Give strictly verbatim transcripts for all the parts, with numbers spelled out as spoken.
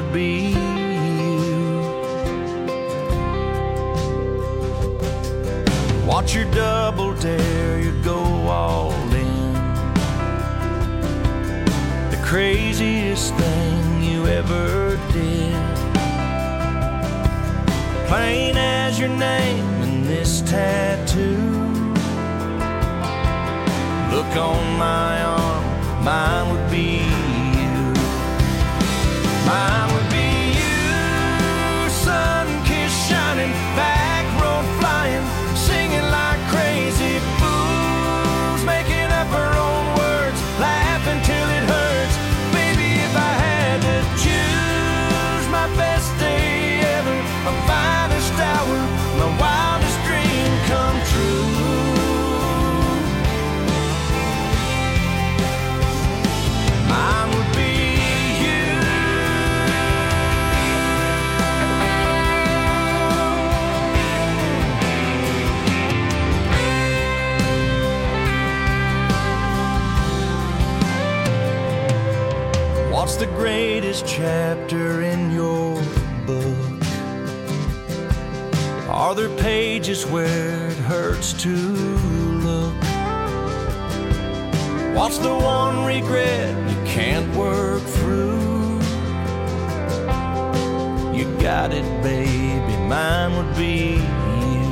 would be you. Watch your double dare, you go all in. The craziest thing you ever did. Plain as your name and this tattoo. Look on my arm, mine would be you. Mine would be you. Sun-kissed, shining, back road flying, singing like crazy fools, making up our own words, laughing till it hurts. Baby, if I had to choose my best day ever, my finest hour, my wildest dream come true. Mine would be you. What's the greatest chapter in your book? Are there pages where it hurts to look? What's the one regret you can't work through? You got it, baby, mine would be you.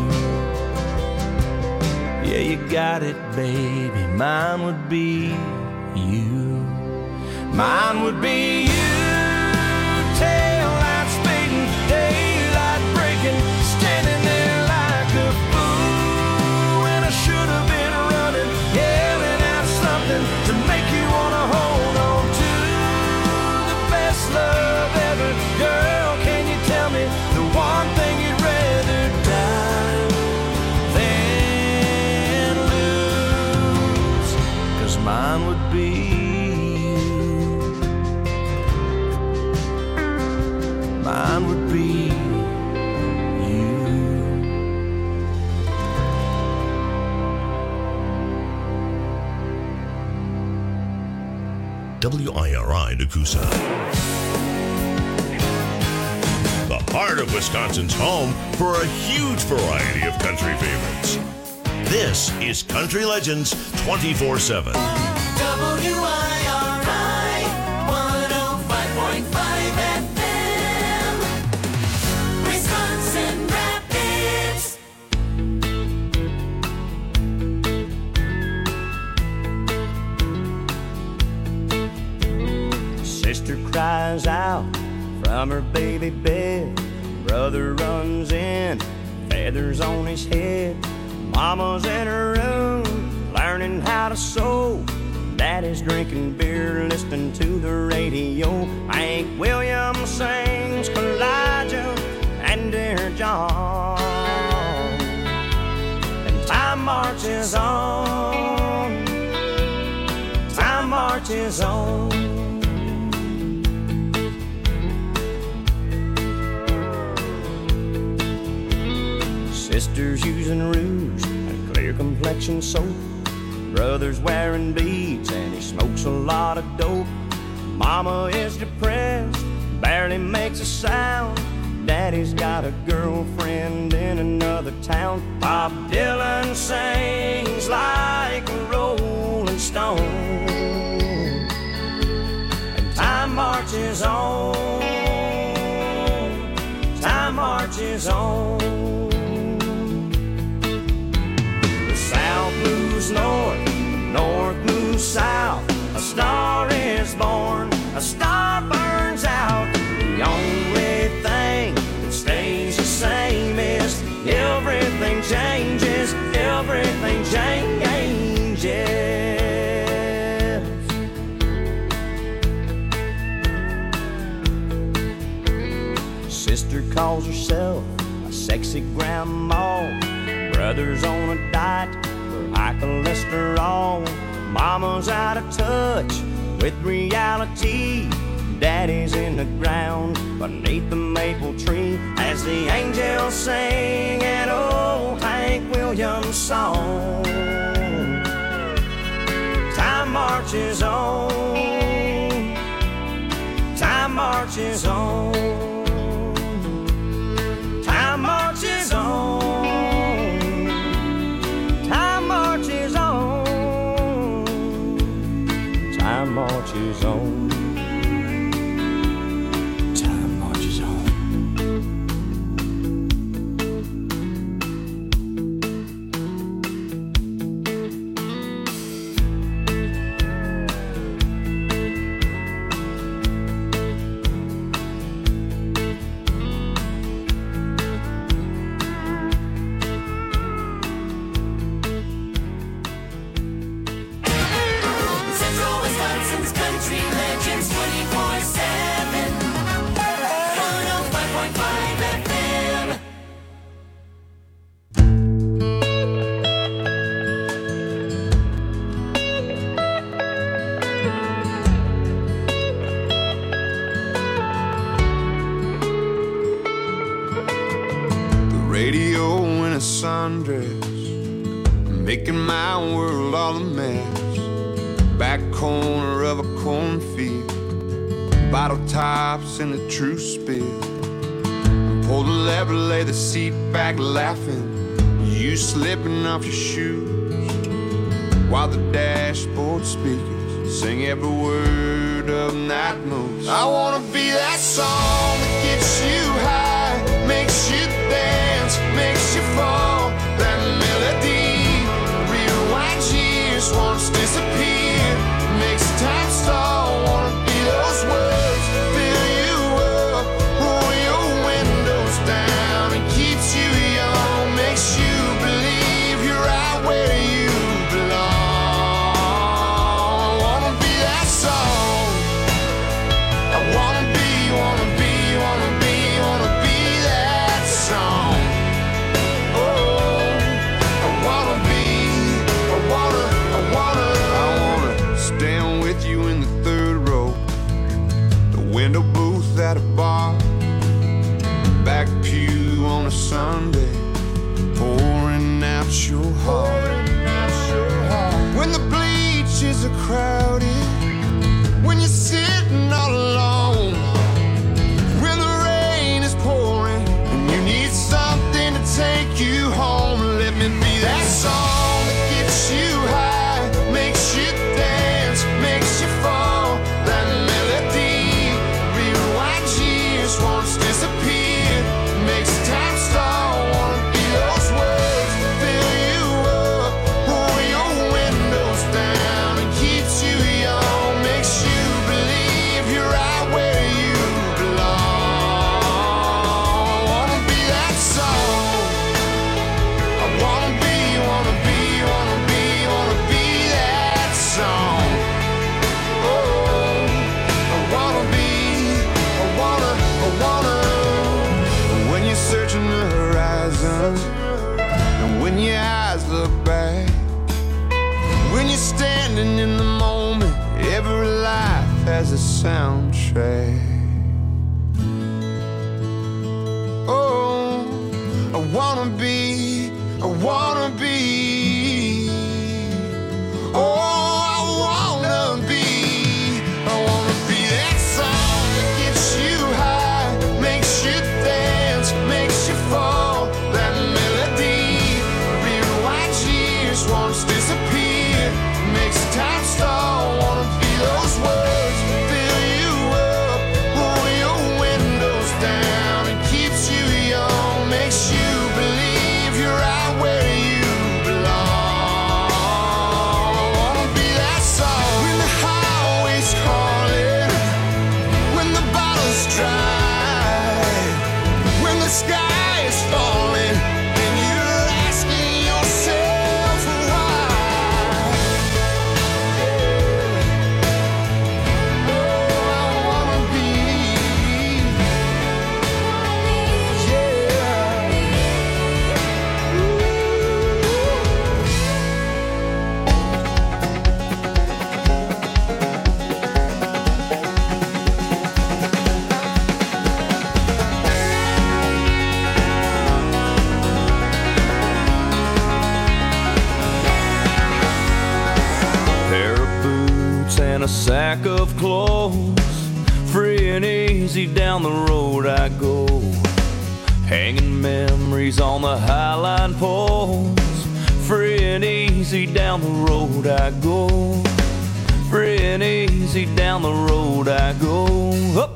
Yeah, you got it, baby, mine would be you. Mine would be you. Tail light speeding, daylight breaking, standing there like a fool when I should have been running, yelling out something to make you wanna hold on to the best love ever. Girl, can you tell me the one thing you'd rather die than lose? 'Cause mine would be mine would be you. W I R I Nakusa. The heart of Wisconsin's home for a huge variety of country favorites. This is Country Legends twenty-four seven. W I R I one oh five point five F M, Wisconsin Rapids. Sister cries out from her baby bed. Brother runs in, feathers on his head. Mama's in her room, learning how to sew. Daddy's drinking beer, listening to the radio. Hank Williams sings Elijah and Dear John. And time marches on, time marches on. Sister's using rouge and clear complexion soap. Brother's wearing beads and he smokes a lot of dope. Mama is depressed, barely makes a sound. Daddy's got a girlfriend in another town. Bob Dylan sings like a rolling stone. And time marches on, time marches on. South moves north, north moves south. A star is born, a star burns out. The only thing that stays the same is everything changes, everything changes. Sister calls herself a sexy grandma. Brother's on a diet for high cholesterol. Mama's out of touch with reality. Daddy's in the ground beneath the maple tree as the angels sing an old Hank Williams song. Time marches on, time marches marches on. Time marches on. Time marches on. Time marches on. Time marches on. Central Wisconsin's Country Legends twenty-four seven. one oh five point five F M. The radio in a sundress, making my world all a mess. Back corner of a cornfield, bottle tops in a true spill. Pull the lever, lay the seat back laughing, you slipping off your shoes, while the dashboard speakers sing every word of Night Moves. I wanna be that song that gets you high, makes you dance, makes you fall. That melody rewinds years, once disappear, makes time stall. Wanna be those words, fill you up, roll your windows down, and keeps you young, makes you believe you're right where you belong. I wanna be that song. I wanna be, wanna be, wanna be, wanna be that song. Oh, I wanna be, I wanna, I wanna, I wanna stand with you in the third row, the window booth at a bar, back pew on a Sunday, pouring out your heart. When the bleachers are crowded, when you're sitting all alone, when the rain is pouring and you need something to take you home, let me be that song that gets you high, makes you dance, makes you fall. That melody rewinds years, once disappear, makes time stall. Wanna be those words, fill you up, roll your windows down, and keeps you young, makes you believe you're right where you belong. I wanna be that song. I wanna be, wanna be, wanna be, wanna be that song. Oh, I wanna be, I wanna, I wanna. When you're searching the horizon, and when your eyes look back, when you're standing in the moment, every life has a soundtrack. Oh, I wanna be, I wanna be. Oh, I wanna be, I wanna be that song that gets you high, makes you dance, makes you fall. That melody rewinds years, once disappear, makes time stall. Wanna be those words, fill you up, roll your windows down, and keeps you young, makes you believe you're right where you belong. I wanna be that song. When the highway's calling, when the bottle's dry, when the sky is falling, and you're asking yourself why. Oh, I wanna be, Pair of boots and a sack of clothes Free and easy down the road I go, hanging memories on the highline poles. Free and easy down the road I go, free and easy down the road I go. Up.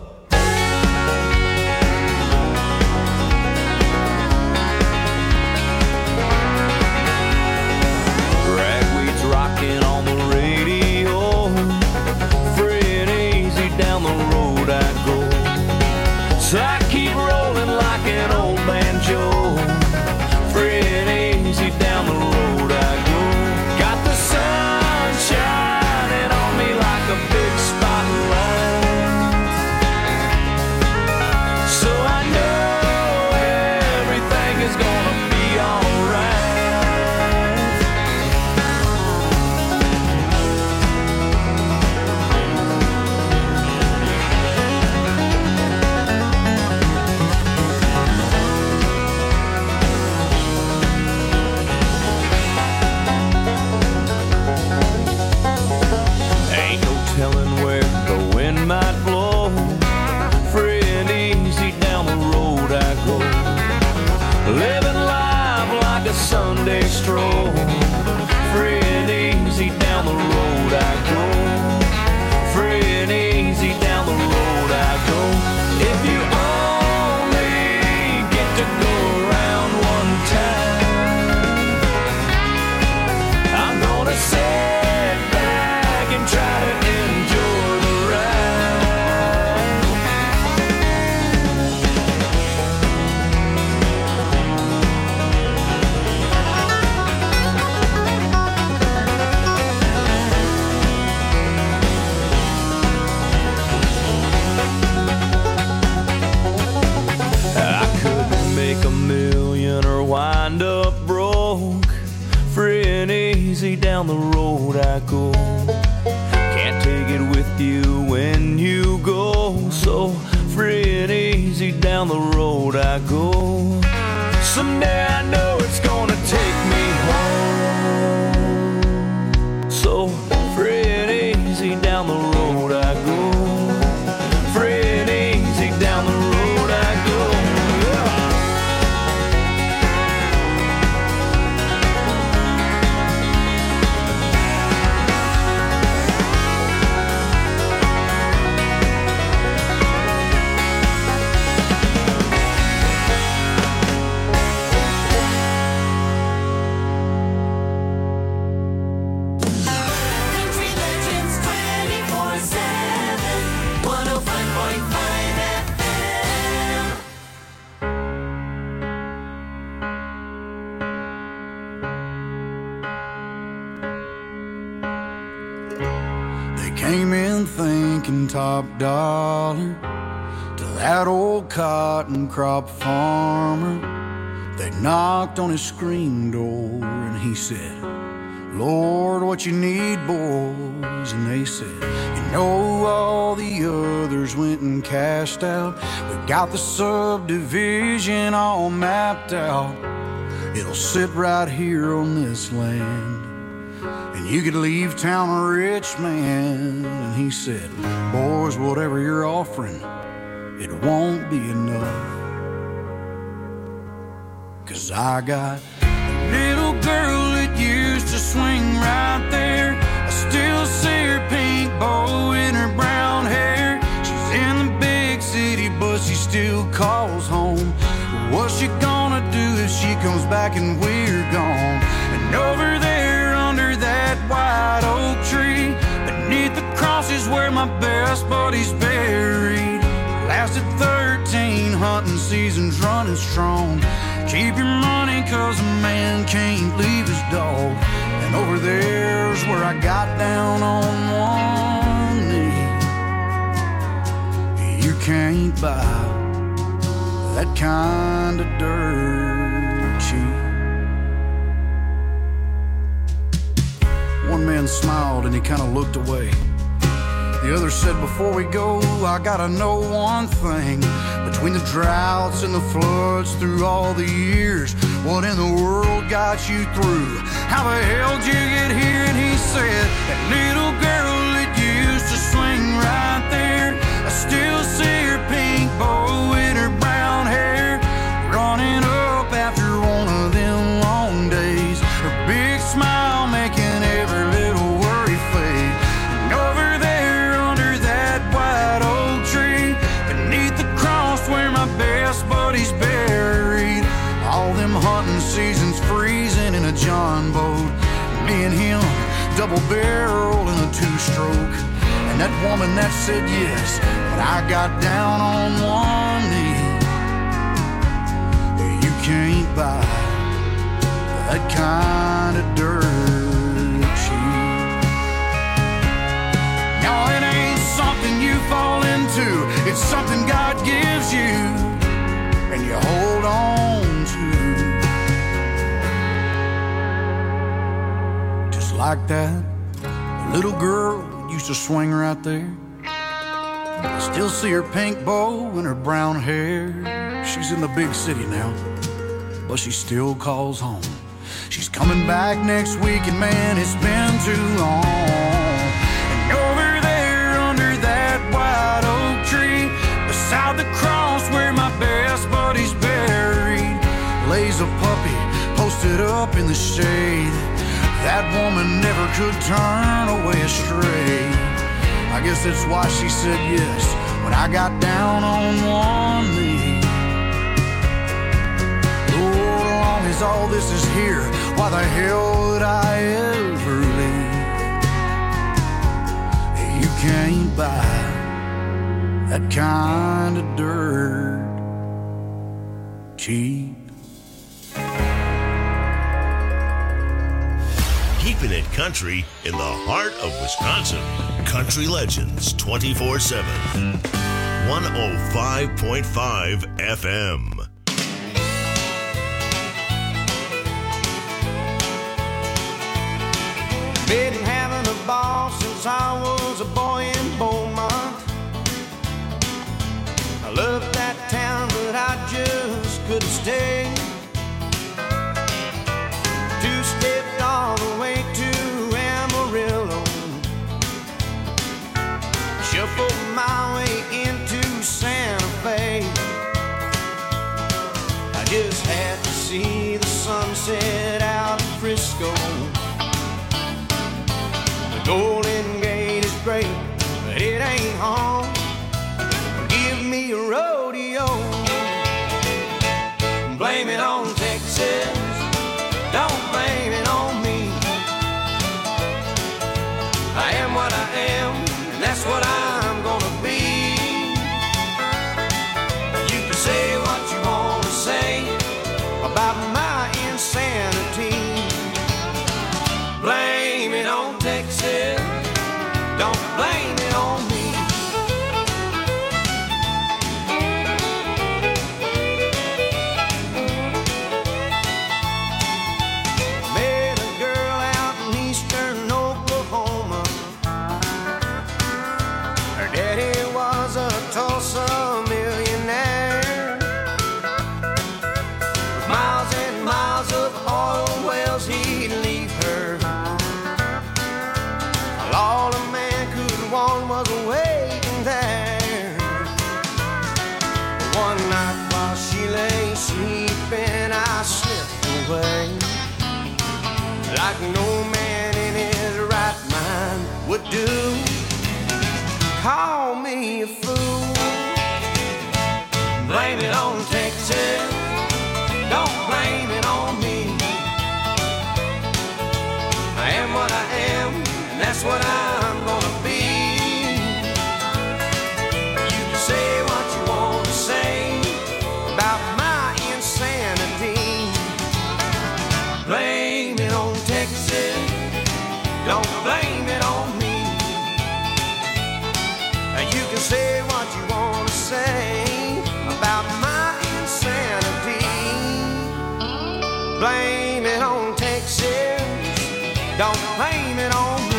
Ragweed's rocking on the radio, free and easy down the road I go. So I keep rolling like an old banjo, free and easy down the road I go. Got the sun shining on me like a big spotlight, so I know everything is gonna be alright. Ain't no telling where the wind might blow, free and easy down the road I go. Living life like a Sunday stroll, free and easy down the road I go, free and easy down the road I go. If you only get to go around one time, I'm gonna sit back and try to enjoy the ride. I could make a million or wind up broke, free and easy down the road I go. Can't take it with you when you go, so free and easy down the road I go. Someday I know it's gonna take me home, so free and easy down the road I go, free and easy down the road I go. Yeah. Country Legends twenty-four seven, one oh five point five F M. They came in thinking top dollar to that old cotton crop farmer. They knocked on his screen door and he said, Lord, what you need, boys? And they said, you know, all the others went and cashed out. We got the subdivision all mapped out. It'll sit right here on this land, and you could leave town a rich man. And he said, boys, whatever you're offering, it won't be enough. Cause I got a little girl that used to swing right there. I still see her pink bow in her brown hair. She's in the big city, but she still calls home. What's she gonna do if she comes back and we're gone? And over there under that white oak tree, beneath the cross is where my best buddy's buried. Lasted thirteen hunting seasons running strong. Keep your money cause a man can't leave his dog. And over there's where I got down on one knee. You can't buy that kind of dirt cheap. One man smiled and he kind of looked away. The other said, before we go, I gotta know one thing. Between the droughts and the floods through all the years, what in the world got you through? How the hell did you get here? And he said, that little girl that used to swing right there, I still double barrel and a two-stroke. And that woman that said yes, but I got down on one knee. You can't buy that kind of dirt cheap. No, it ain't something you fall into. It's something God gives you and you hold on to. Just like that little girl used to swing right there. I still see her pink bow and her brown hair. She's in the big city now, but she still calls home. She's coming back next week, and man, it's been too long. And over there under that white oak tree, beside the cross where my best buddy's buried, lays a puppy posted up in the shade. That woman never could turn away astray. I guess that's why she said yes when I got down on one knee. As all this is here, why the hell would I ever leave? You can't buy that kind of dirt cheap. Keeping it country in the heart of Wisconsin. Country Legends twenty-four seven. one oh five point five F M. Been having a ball since I was a boy in Beaumont. I loved that town, but I just couldn't stay. Two-stepped all the way to Amarillo, shuffled my way into Santa Fe. I just had to see the sunset out of Frisco. Golden Gate is great, but it ain't home. Give me a rodeo. Blame it on Texas, don't blame it on me. I am what I am, and that's what I'm gonna be. You can say what you want to say about my insanity. Blame it on Texas, don't blame it on me. Met a girl out in eastern Oklahoma. Her daddy was a Tulsa millionaire, with miles and miles of oil wells he'd leave her. All a man could want was waiting there. One night while she lay sleeping, I slipped away, like no man in his right mind would do. Call me a fool. Blame it on Texas, don't blame it on me. I am what I am, that's what I'm gonna be. You can say what you want to say about my insanity. Blame it on Texas, don't blame it on me. You can say what you want to say about my insanity. Blame it on Texas, don't blame it on me.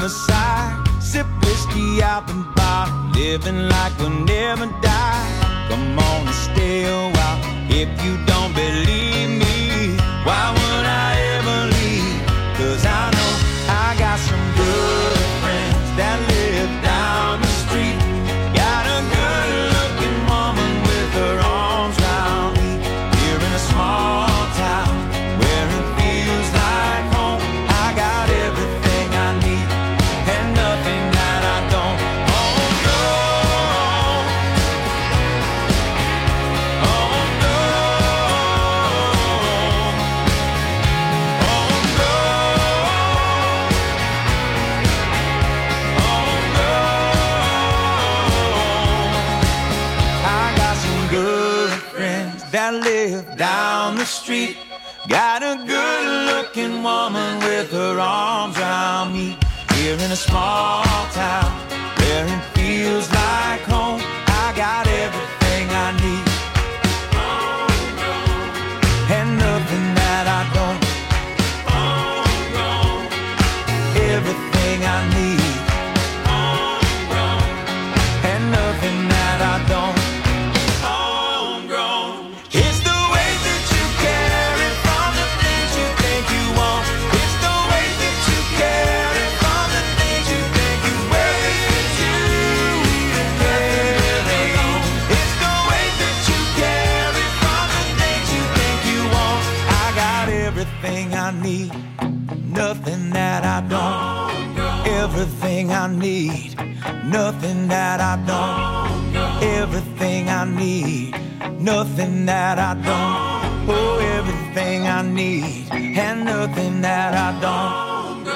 the side, sip whiskey out the bottle, living like we'll never die. Come on and stay a while. If you don't believe me, why would I ever leave? Cause I know I got some good friends that live down the street. Got a good looking woman with her arms round me. Here in a small town where it feels like home. I got everything I need and nothing that I don't. Oh no, oh no, oh no, oh no. I got some good friends that live down the street. Got a good looking woman with her arms around me. Here in a small town where it feels like home. I got everything I need and nothing that I don't. Everything I need and nothing that I don't. It's the way that you carry from the things you think you want. It's the way that you carry from the things you think you wear. It's you even carry on. It's the way that you carry from the things you think you want. I got everything I need, nothing that I don't. Everything I need, nothing that I don't. Everything I need, nothing that I don't. Oh, everything I need and nothing that I don't.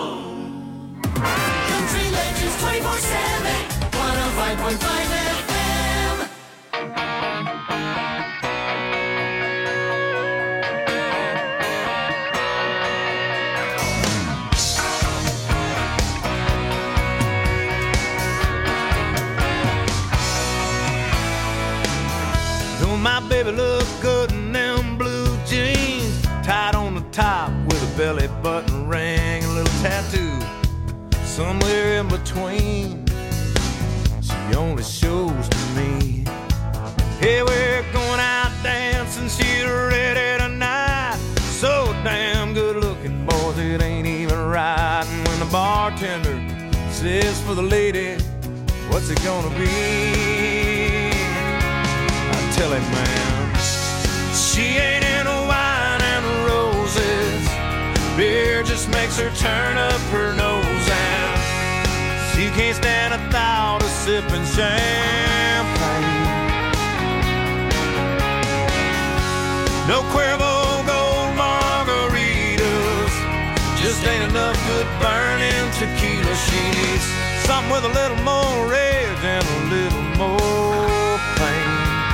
Country Legends twenty-four seven, one oh five point five F M. Oh, my baby look good in them blue jeans, tied on the top with a belly button ring, a little tattoo somewhere in between. She only shows to me. Hey, we're going out dancing, she's ready tonight. So damn good looking, boys, it ain't even right. And when the bartender says for the lady, what's it gonna be? I tell him, man, she ain't into wine and roses. Beer just makes her turn up her nose, and she can't stand a thought of sipping champagne. No Cuervo Gold margaritas, just ain't enough good burning tequila. She needs something with a little more rage and a little more pain.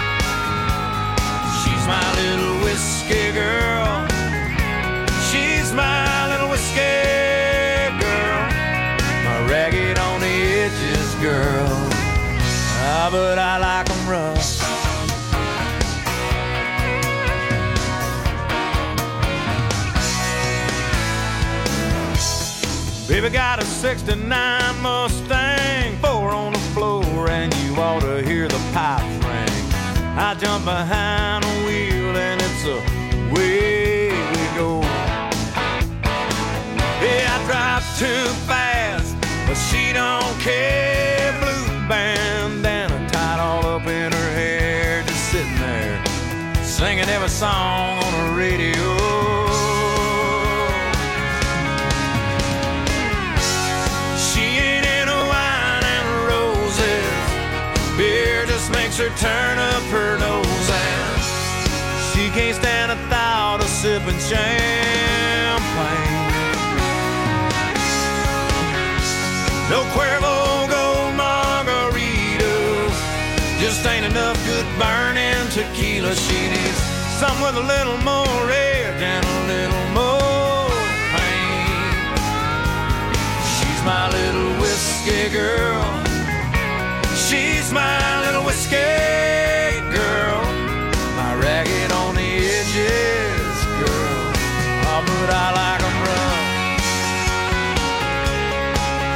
She's my little whiskey girl. She's my little whiskey girl. My ragged on the edges girl. Ah, but I like 'em rough. Baby got a sixty-nine Mustang, four on the floor, and you ought to hear the pipes ring. I jump behind the wheel and it's away we go. Yeah, I drive too fast, but she don't care. Blue bandana tied all up in her hair, just sitting there singing every song on the radio. Makes her turn up her nose, and she can't stand a thought of sipping champagne. No Cuervo Gold margaritas, just ain't enough good burning tequila. She needs something with a little more rage and a little more pain. She's my little whiskey girl. She's my little whiskey girl, my ragged on the edges girl. Oh, but I like 'em rough.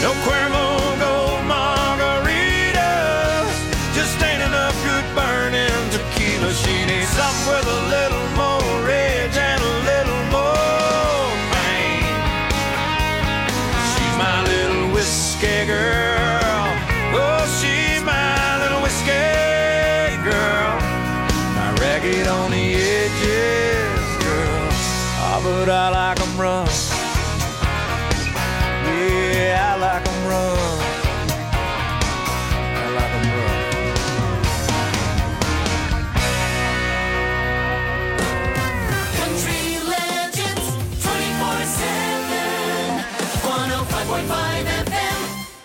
No Cuervo Gold margaritas, just ain't enough good burning tequila. She needs something with a little more edge and a little more pain. She's my little whiskey girl. Oh, she's my little whiskey girl. My ragged on the edges girl. Ah, but I like 'em rough. Yeah, I like 'em rough. I like 'em rough. Country Legends twenty-four seven, one oh five point five F M.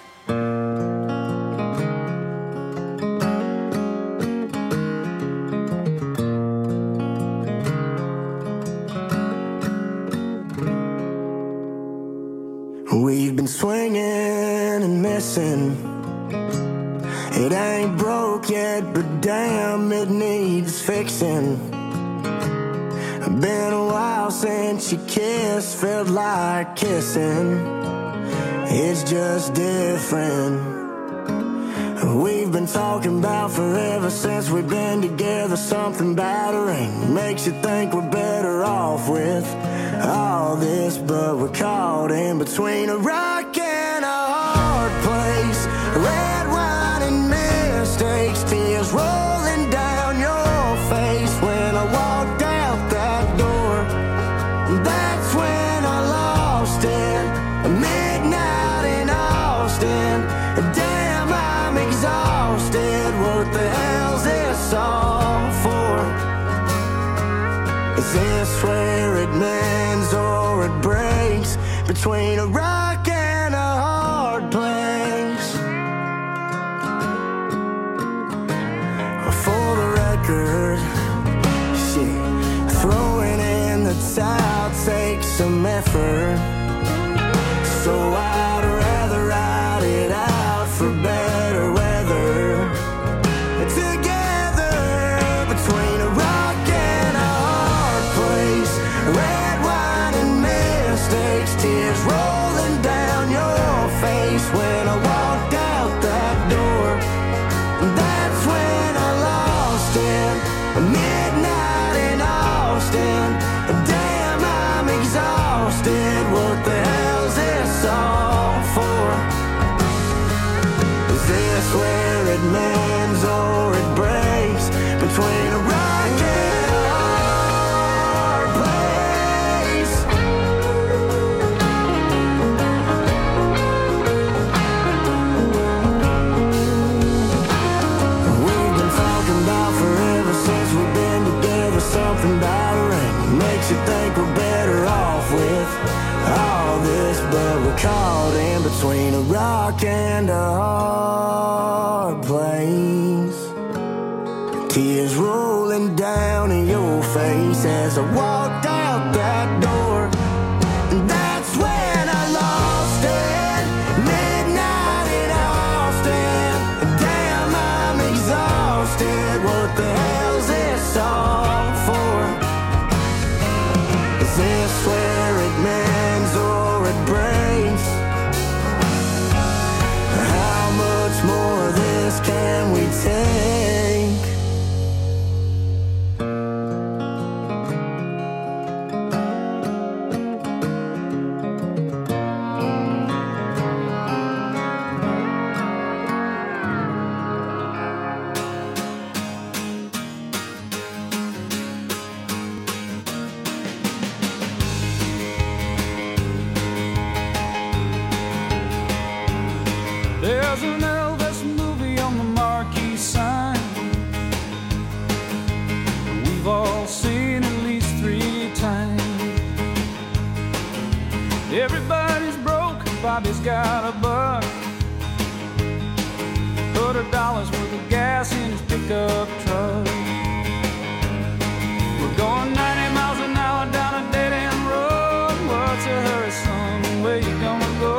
We've been swinging and missing. It ain't broke yet, but damn, it needs fixing. Been a while since you kissed, felt like kissing. It's just different. We've been talking about forever since we've been together. Something about a ring makes you think we're better off with all this, but we're caught in between a rock and a hard place. Red wine and mistakes, tears rolling down your face. When I walked out that door, that's when I lost it. Midnight in Austin, damn, I'm exhausted. What the hell's this all for? Is this where it mends or it breaks? Between a rock and a hard place. For the record, shit, throwing in the towel takes some effort. So I'd rather ride it out for better weather. Together between a rock and a hard place. Red wine and mistakes, tears rolling down your face. When I walked out that door, that's when I lost it. Midnight in Austin, damn, I'm exhausted. What the hell's this all for? Is this where it mends or it breaks? Between a rock and a hard place. We've been talking about forever since we've been together. Something about a ring makes you think we're better off with all this, but we're caught in between a rock and a hard place. Tears rolling down in your face as I walked out that door. And that's when I lost it. Midnight in Austin. Damn, I'm exhausted. What the hell's this all for? Is this where it mends or it breaks? How much more of this can we take? There's an Elvis movie on the marquee sign. We've all seen at least three times. Everybody's broke, Bobby's got a buck. Put a dollar's worth of gas in his pickup truck. We're going ninety miles an hour down a dead-end road. What's a hurry, son? Where you gonna go?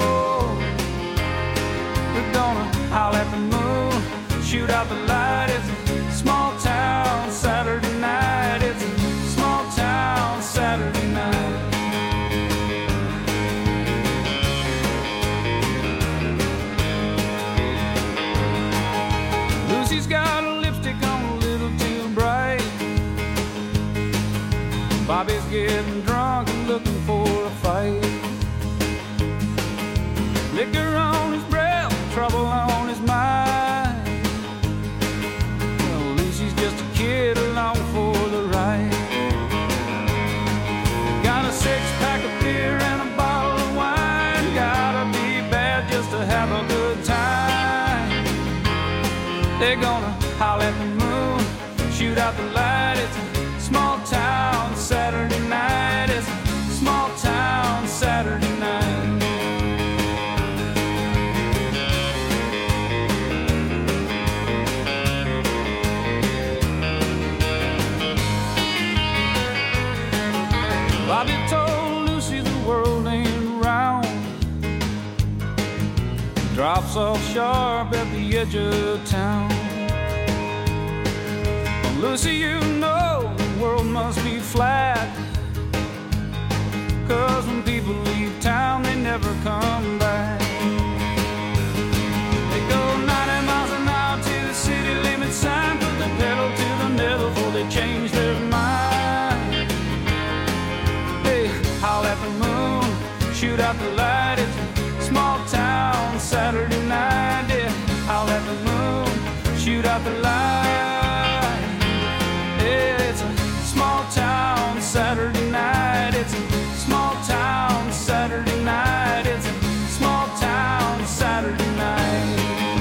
We're gonna howl at the moon, shoot out the light. It's a small town Saturday night. It's a small town Saturday night. Bobby's getting drunk and looking for a fight. Liquor on his breath, trouble on his mind. Well, Lucy's just a kid along for the ride. Got a six-pack of beer and a bottle of wine. Gotta be bad just to have a good time. They're gonna holler at the moon, shoot out the light. It's a small town Saturday night. It's a small town Saturday night. Bobby told Lucy the world ain't round. Drops off sharp at the edge of town. Well, Lucy, you know the world must be flat. Cause when people leave town, they never come back. They go ninety miles an hour to the city limit sign. Put the pedal to the metal before they change their mind. Howl at the moon, shoot out the light. It's a small town Saturday night. Yeah, howl at the moon, shoot out the light. Yeah, it's a small town Saturday night. It's a small town Saturday night. It's a small town Saturday night.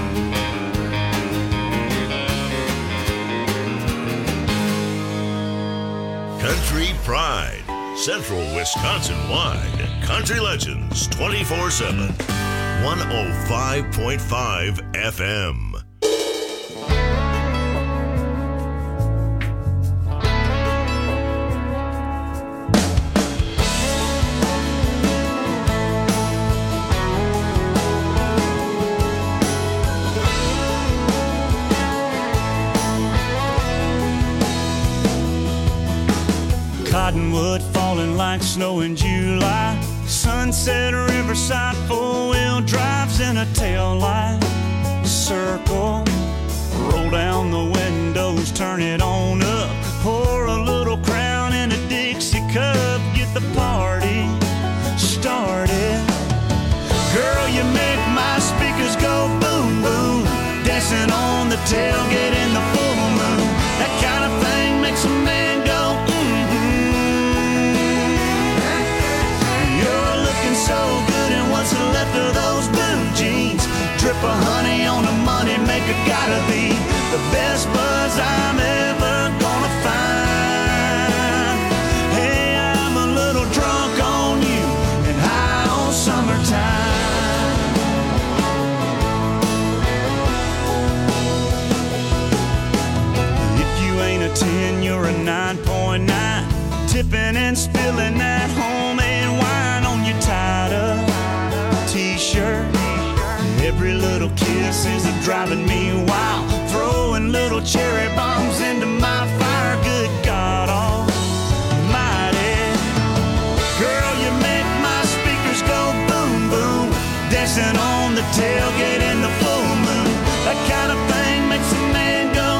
Country Pride. Central Wisconsin-wide Country Legends twenty-four seven. one oh five point five F M. Cottonwood falling like snow in July. Sunset Riverside, four-wheel drives in a tail light. Circle, roll down the windows, turn it on up. Pour a little Crown in a Dixie cup. Get the party started. Girl, you make my speakers go boom, boom. Dancing on the tailgate in the full moon. That kind of thing makes a man go so good, and what's left of those blue jeans? Drip of honey on the money maker, gotta be the best buzz I'm ever gonna find. Hey, I'm a little drunk on you and high on summertime. If you ain't a ten, you're a nine point nine. Tipping and spilling that homemade wine on your tied up t-shirt. Every little kiss is a driving me wild. Throwing little cherry bombs into my fire. Good God almighty. Girl, you make my speakers go boom, boom. Dancing on the tailgate in the full moon. That kind of thing makes a man go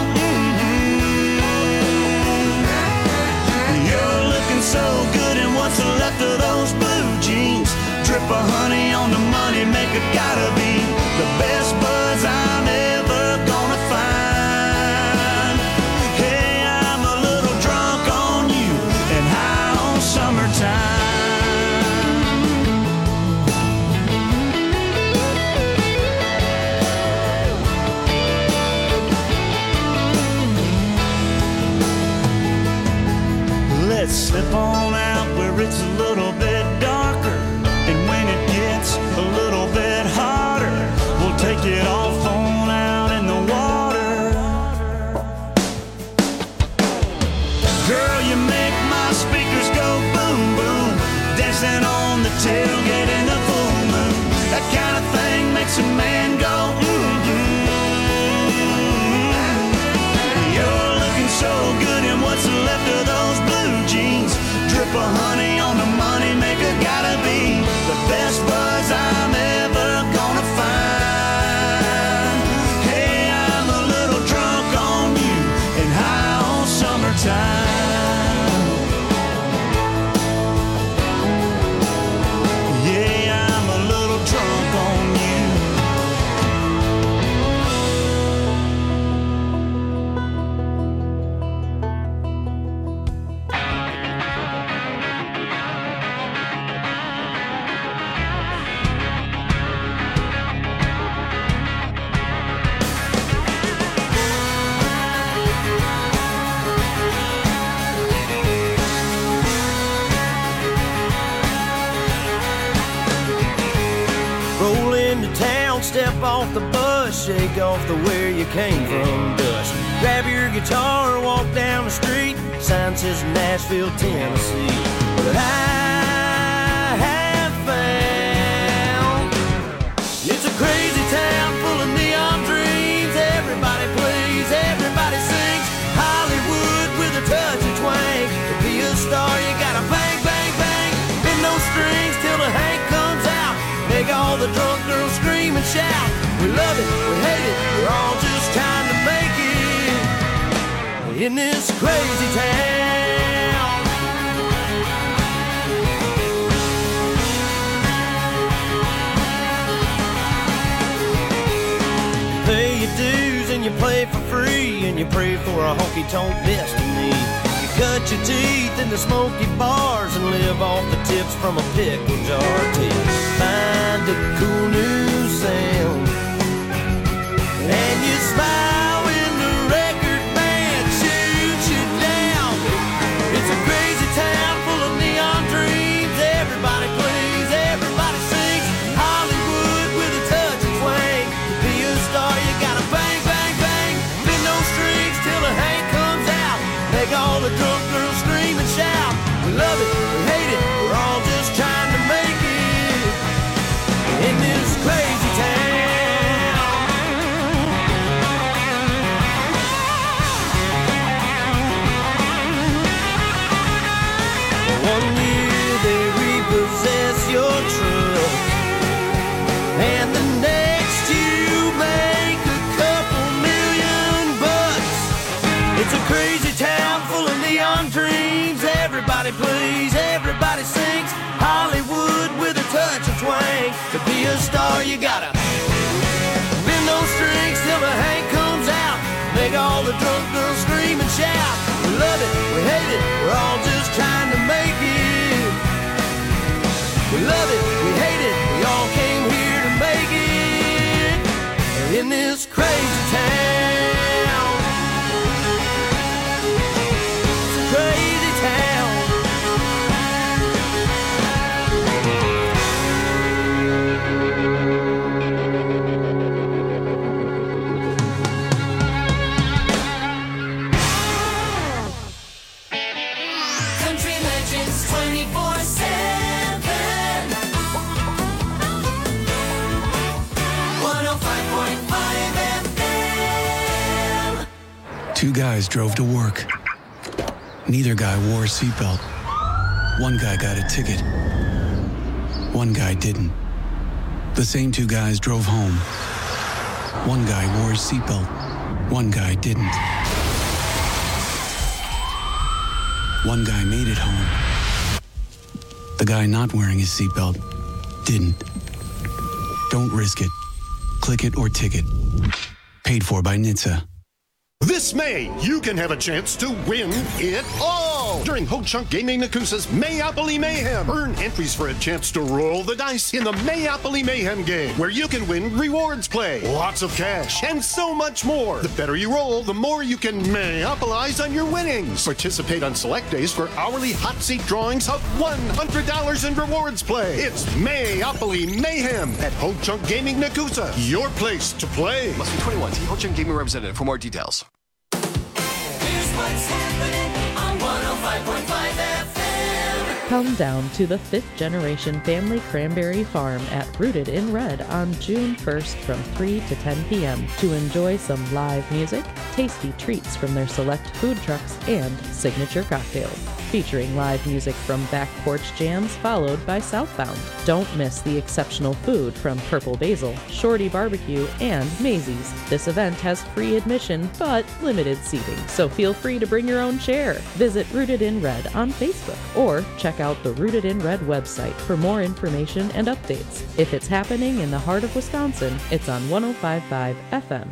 so good, and what's left of those blue jeans? Drip of honey on the money maker, gotta be the best buzz I'm ever gonna find. Hey, I'm a little drunk on you and high on summertime. Let's slip on out where it's a little bit darker, and when it gets a little bit hotter, we'll take it off on out in the water. Girl, you make my speakers go boom, boom. Dancing on the tailgate in the full moon. That kind of thing makes a man go mm-hmm. You're looking so good, and what's left of those blue jeans? Drip of honey on the money maker, gotta be the best buzz I'm ever gonna find. Roll into town, step off the bus, shake off the where you came from dust. Grab your guitar, walk down the street, sign says Nashville, Tennessee. But I have found it's a crazy town full of neon dreams. Everybody plays, everybody sings. Hollywood with a touch of twang. To be a star, you gotta bang, bang, bang. Bend those strings till the Hank comes out. Make all the drunk girls scream and shout. We love it, we hate it, we're all just trying to make it in this crazy town. You pay your dues and you play for free, and you pray for a honky-tonk destiny. You cut your teeth in the smoky bars and live off the tips from a pickle jar till you find a cool new sound. And you smile when the record band shoots you down. It's a crazy town full of neon dreams. Everybody plays, everybody sings. Hollywood with a touch of twang. To be a star, you gotta bang, bang, bang. Bend those strings till the Hank comes out. Make all the drunk girls scream and shout. We love it, we hate it, we're all just trying to make it in this crazy town. One year they repossess your truck, and the next you make a couple million bucks. It's a crazy town full of neon dreams. Everybody plays, everybody sings. Hollywood with a touch of twang. To be a star, you gotta bend those strings till the Hank comes out. Make all the drunk girls scream and shout. We love it, we hate it, we're all just trying to make it. We love it, we hate it, we all came here to make it in this crazy town. It's a crazy town. Country Legends twenty-four seven. one oh five point five F M. Two guys drove to work. Neither guy wore a seatbelt. One guy got a ticket. One guy didn't. The same two guys drove home. One guy wore his seatbelt. One guy didn't. One guy made it home. The guy not wearing his seatbelt didn't. Don't risk it. Click it or ticket. Paid for by N H T S A. This May, you can have a chance to win it all during Ho Chunk Gaming Nakusa's Mayopoly Mayhem. Earn entries for a chance to roll the dice in the Mayopoly Mayhem game, where you can win rewards play, lots of cash, and so much more. The better you roll, the more you can Mayopolize on your winnings. Participate on select days for hourly hot seat drawings of one hundred dollars in rewards play. It's Mayopoly Mayhem at Ho Chunk Gaming Nakusa, your place to play. Must be twenty-one. See Ho Chunk Gaming representative for more details. Here's what's happening on one oh five point five F M. Come down to the fifth generation family cranberry farm at Rooted in Red on June first from three to ten p.m. to enjoy some live music, tasty treats from their select food trucks, and signature cocktails. Featuring live music from Back Porch Jams, followed by Southbound. Don't miss the exceptional food from Purple Basil, Shorty Barbecue, and Maisie's. This event has free admission, but limited seating, so feel free to bring your own chair. Visit Rooted in Red on Facebook, or check out the Rooted in Red website for more information and updates. If it's happening in the heart of Wisconsin, it's on one oh five point five F M.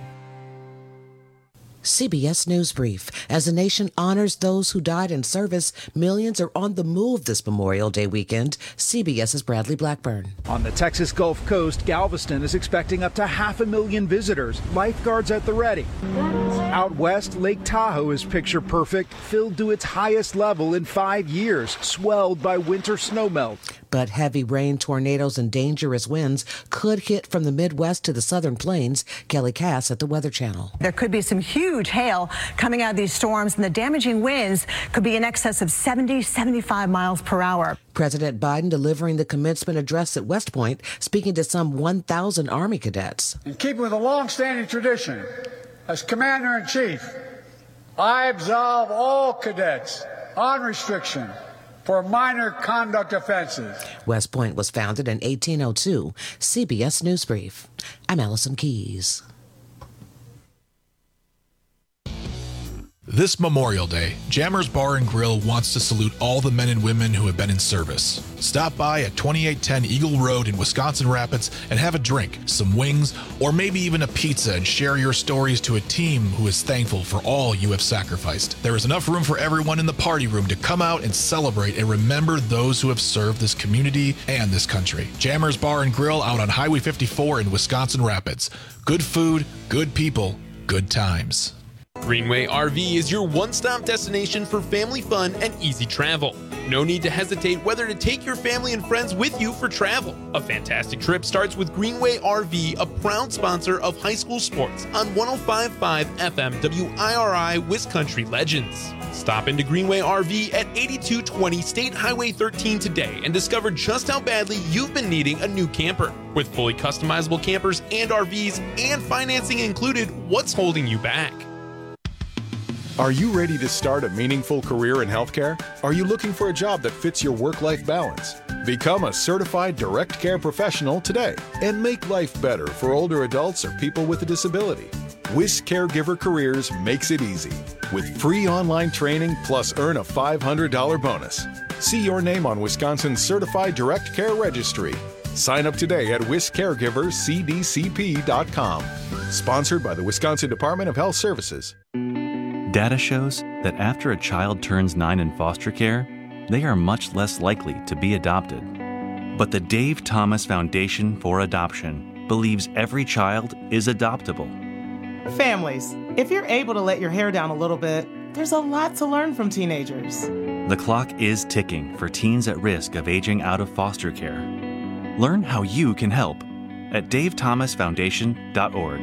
C B S News Brief. As the nation honors those who died in service, millions are on the move this Memorial Day weekend. CBS's Bradley Blackburn. On the Texas Gulf Coast, Galveston is expecting up to half a million visitors. Lifeguards at the ready. Out west, Lake Tahoe is picture perfect, filled to its highest level in five years, swelled by winter snowmelt. But heavy rain, tornadoes, and dangerous winds could hit from the Midwest to the Southern Plains. Kelly Cass at the Weather Channel. There could be some huge hail coming out of these storms, and the damaging winds could be in excess of seventy, seventy-five miles per hour. President Biden delivering the commencement address at West Point, speaking to some one thousand Army cadets. In keeping with a long-standing tradition, as Commander-in-Chief, I absolve all cadets on restriction for minor conduct offenses. West Point was founded in eighteen oh two. C B S News Brief. I'm Allison Keys. This Memorial Day, Jammers Bar and Grill wants to salute all the men and women who have been in service. Stop by at twenty-eight ten Eagle Road in Wisconsin Rapids and have a drink, some wings, or maybe even a pizza and share your stories to a team who is thankful for all you have sacrificed. There is enough room for everyone in the party room to come out and celebrate and remember those who have served this community and this country. Jammers Bar and Grill out on Highway fifty-four in Wisconsin Rapids. Good food, good people, good times. Greenway R V is your one-stop destination for family fun and easy travel. No need to hesitate whether to take your family and friends with you for travel. A fantastic trip starts with Greenway R V, a proud sponsor of high school sports on one oh five point five F M W I R I Wiscountry Legends. Stop into Greenway R V at eighty-two twenty State Highway thirteen today and discover just how badly you've been needing a new camper. With fully customizable campers and R Vs and financing included, what's holding you back? Are you ready to start a meaningful career in healthcare? Are you looking for a job that fits your work-life balance? Become a certified direct care professional today and make life better for older adults or people with a disability. Wisc Caregiver Careers makes it easy with free online training plus earn a five hundred dollars bonus. See your name on Wisconsin's Certified Direct Care Registry. Sign up today at wisc caregiver c d c p dot com. Sponsored by the Wisconsin Department of Health Services. Data shows that after a child turns nine in foster care, they are much less likely to be adopted. But the Dave Thomas Foundation for Adoption believes every child is adoptable. Families, if you're able to let your hair down a little bit, there's a lot to learn from teenagers. The clock is ticking for teens at risk of aging out of foster care. Learn how you can help at dave thomas foundation dot org.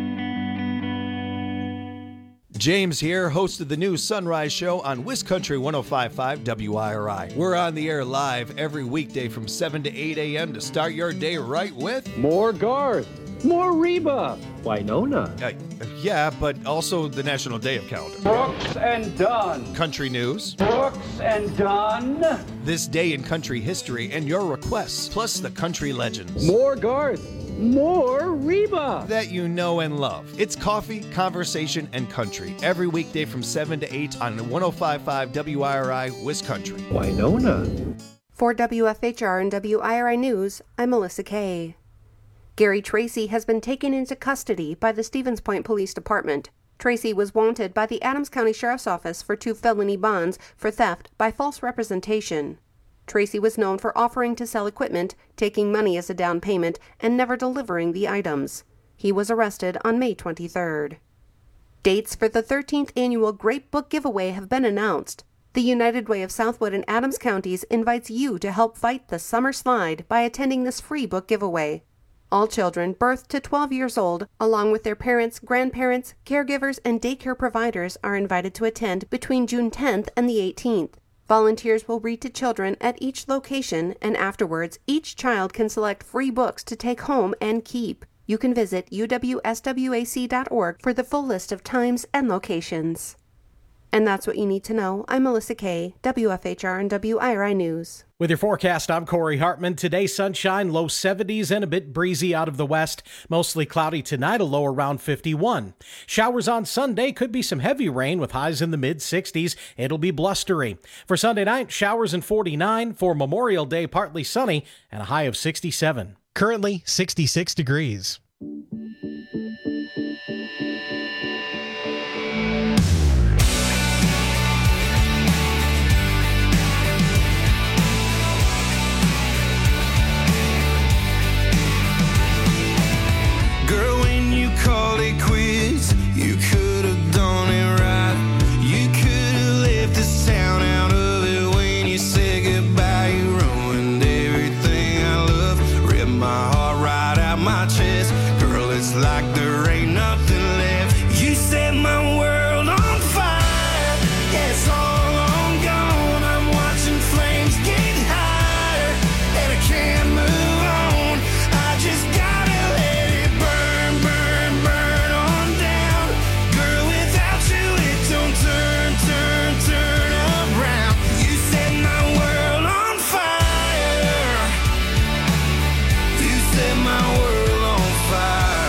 James here, host of the new Sunrise Show on Wiscountry one oh five point five W I R I. We're on the air live every weekday from seven to eight a.m. to start your day right with... More Garth, more Reba, Winona. Uh, yeah, but also the National Day of Calendar. Brooks and Dunn. Country news. Brooks and Dunn. This day in country history and your requests, plus the country legends. More Garth. More Reba that you know and love. It's coffee, conversation, and country every weekday from seven to eight on one oh five point five W I R I Wiscountry. Winona. For W F H R and W I R I News, I'm Melissa Kay. Gary Tracy has been taken into custody by the Stevens Point Police Department. Tracy was wanted by the Adams County Sheriff's Office for two felony bonds for theft by false representation. Tracy was known for offering to sell equipment, taking money as a down payment, and never delivering the items. He was arrested on May twenty-third. Dates for the thirteenth annual Great Book Giveaway have been announced. The United Way of Southwood and Adams Counties invites you to help fight the summer slide by attending this free book giveaway. All children birth to twelve years old, along with their parents, grandparents, caregivers, and daycare providers, are invited to attend between June tenth and the eighteenth. Volunteers will read to children at each location, and afterwards, each child can select free books to take home and keep. You can visit u w s w a c dot org for the full list of times and locations. And that's what you need to know. I'm Melissa Kay, W F H R and W I R I News. With your forecast, I'm Corey Hartman. Today, sunshine, low seventies and a bit breezy out of the west. Mostly cloudy tonight, a low around fifty-one. Showers on Sunday, could be some heavy rain with highs in the mid sixties. It'll be blustery. For Sunday night, showers in forty-nine. For Memorial Day, partly sunny and a high of sixty-seven. Currently, sixty-six degrees. Called it quits. You could have done it right. You could have left this town out of it when you said goodbye. You ruined everything. It's like there ain't nothing left. You set my world on fire. Yeah, it's all on gone. I'm watching flames get higher, and I can't move on. I just gotta let it burn, burn, burn on down. Girl, without you it don't turn, turn, turn around. You set my world on fire. You set my world on fire.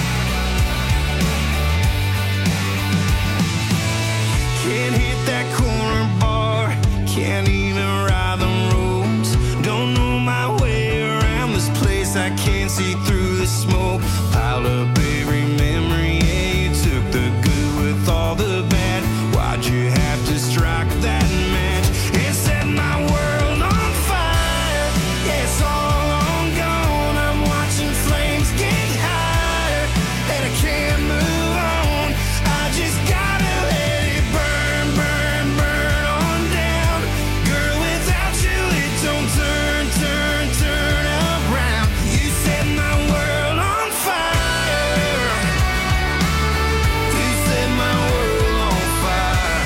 Can't hit that corner bar, can't even ride the roads. Don't know my way around this place, I can't see through the smoke. Piled up every memory, yeah, you took the good with all the bad. Why'd you have to strike that match and set my world on fire? Yeah, it's all on gone. I'm watching flames get higher, and I can't move on. I just gotta let it burn, burn, burn on down. Girl, without you it don't turn, turn, turn around. You set my world on fire. You set my world on fire.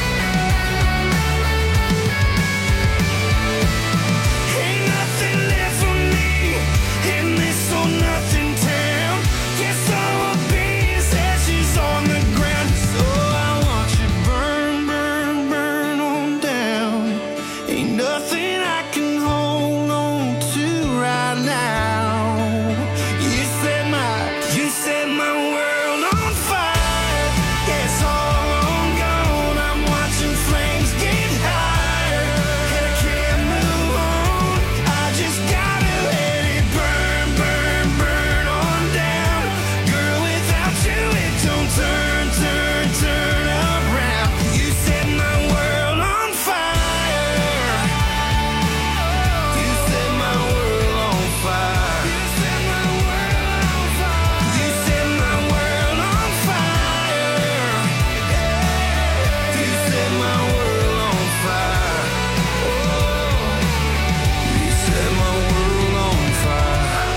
Ain't nothing left for me in this old nothing town. Guess all will be is ashes on the ground. So I want you burn, burn, burn on down. Ain't nothing I can hold on to right now. You set my, you set my world on fire. Yeah, it's all on gone. I'm watching flames get higher, and I can't move on. I just gotta let it burn, burn, burn on down. Girl, without you it don't turn, turn, turn around. You set my world on fire. You set my world on fire. You set my world on fire. You set my world on fire. You set my world on fire. Oh, you set my world on fire.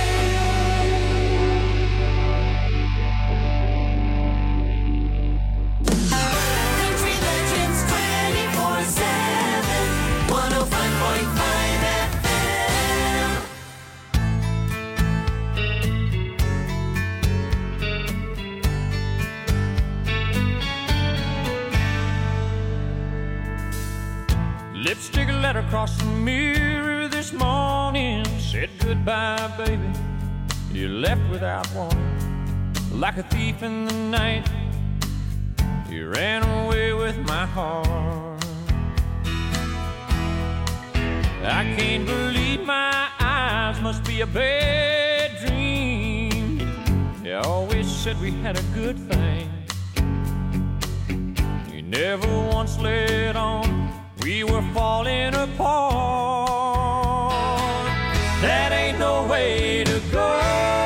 Country Legends twenty-four seven, one oh five point five F M. Lipstick letter across the mirror this morning said goodbye, baby. You left without warning, like a thief in the night. You ran away with my heart. I can't believe my eyes, must be a bad dream. You always said we had a good thing. You never once let on we were falling apart. That ain't no way to go.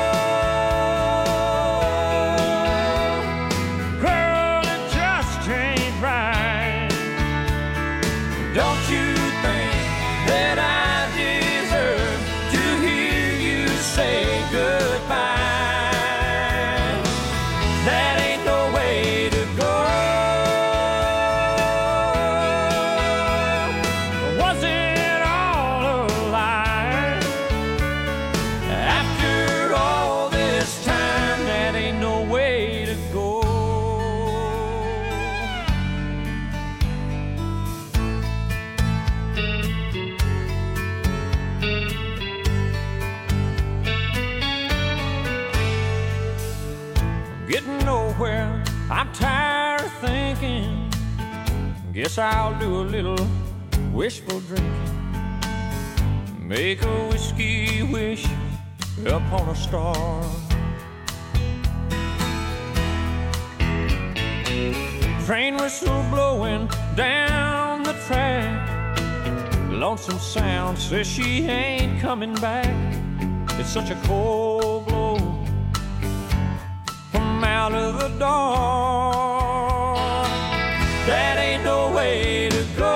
Girl, it just ain't right. Don't you think that I deserve to hear you say goodbye? That ain't no way to go. Was it all a lie? After all this time, that ain't no way to go. I'm getting nowhere, I'm tired of thinking. Guess I'll do a little wishful drinking. Make a whiskey wish upon a star. Train whistle blowing down the track. Lonesome sound says she ain't coming back. It's such a cold blow from out of the dark. That ain't no way to go.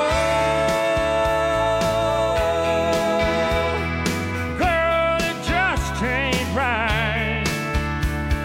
Girl, it just ain't right.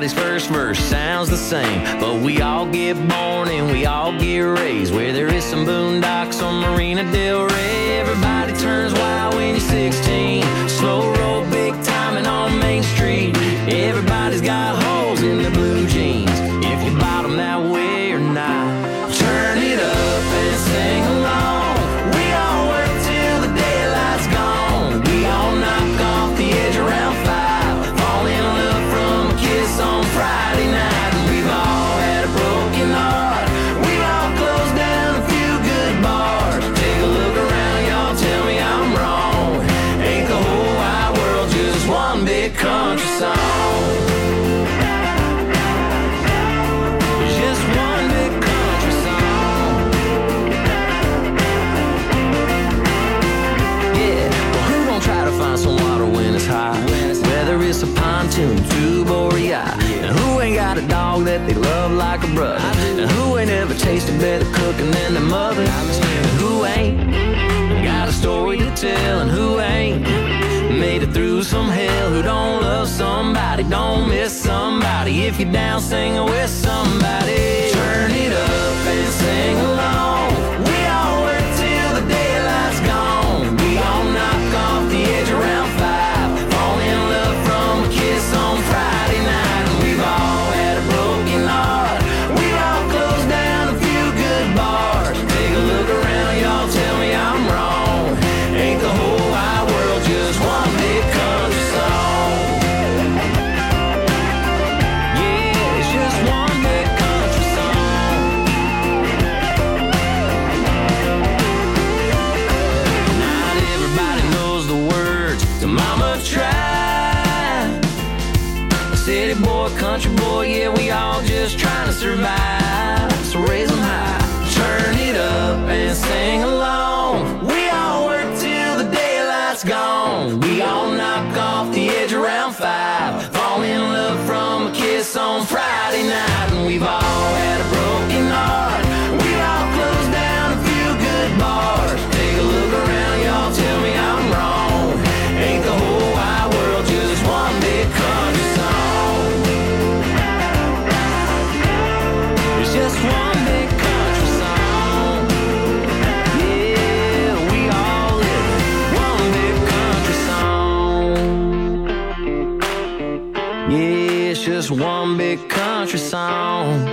Everybody's first verse sounds the same, but we all get born and we all get raised where there is some boondocks on Marina Del Rey. Everybody turns wild when you're sixteen. Slow roll, big timing on Main Street. Everybody's got holes in their blue jeans. If you bottom that way or not, turn it up and sing along. We all work till the daylight's gone. We all knock off the edge around five. Fall in love from a kiss on Friday night. And we've all had a broken heart. We've all closed down a few good bars. Take a look around, y'all, tell me I'm wrong. Ain't the whole wide world just one big country song? Just one big country song. Yeah, well, who won't try to find some water when it's hot? Whether it's a pontoon, tube, or a yacht. And who ain't got a dog that they love like a brother? And who ain't ever tasted better cooking than their mother? And who ain't got a story to tell? And who ain't made it through some hell? Who don't love somebody, don't miss somebody? If you're down singing with somebody, turn it up and sing along. We all work till the daylight's gone. We all knock off the edge around five. Fall in love from a kiss on Friday night. And we've all had a broken heart. We've all closed down a few good bars. Take a look around, y'all, tell me I'm wrong. Ain't the whole wide world just one big country song? Yeah, it's just one big country song. Not everybody knows the words to Mama Tried. City boy, country boy, yeah, we all just trying to survive. So raise them high, turn it up and sing along. We all work till the daylight's gone. We all knock off the edge around five. Fall in love from a kiss on Friday night. And we've all had a broken heart. We've all closed down a few good bars. Take a look around, y'all, tell me I'm wrong. Ain't the whole wide world just one big country song? It's just one big country song. Yeah, we all live one big country song. Yeah, it's just one big country song.